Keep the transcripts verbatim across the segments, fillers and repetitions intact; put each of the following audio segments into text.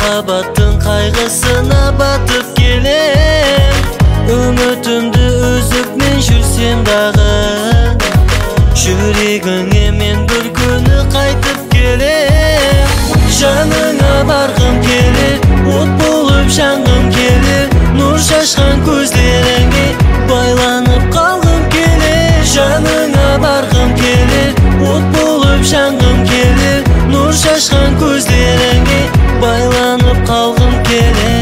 Махаббаттың қайғысына батып келем. Үмітімді үзіп мен жүрсем дағы, жүрегіңе мен бір күні қайтып келем. Жаныңа барғым келер, от болып жанғым келер, нұр шашқан көздеріңе байланып қалғым келер. Жаныңа барғым келер, от болып жанғым келер, нұр шашқан көздеріңе байланып қалғым келер.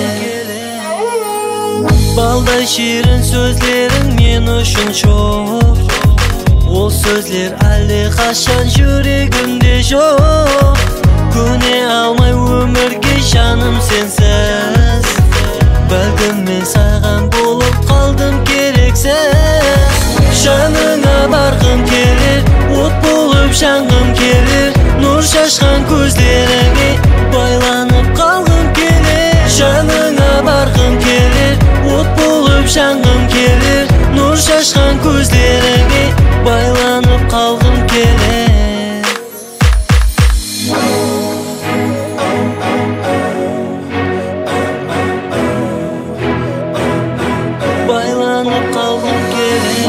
Балдай шерін сөздерің мен үшін жоқ, ол сөздер әлі қашан жүрегімде жоқ. Көне алмай өмірге жаным сенсіз, бәлкім мен саған болып қалдым керексіз. Жаныңа барғым келер, от болып жанғым келер, нұр шашқан көздеріңе байланып қалғым келер. Жаныңа барғым келер, от болып жанғым келер, нұр шашқан көздеріңе байланып қалғым келер. Байланып қалғым келер.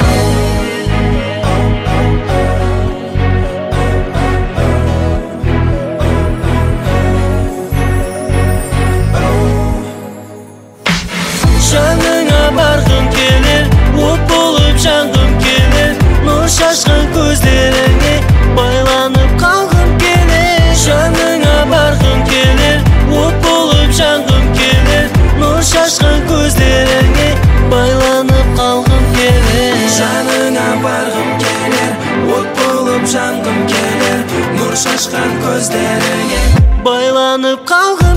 Жаныңа барғым келер, от болып жанғым келер, нұр шашқан көздеріңе байланып қалғым келер. Жаныңа барғым келер, от болып жанғым келер, нұр шашқан көздеріңе байланып қалғым келер. Жаныңа барғым келер, от болып жанғым келер, нұр шашқан көздеріңе байланып қалғым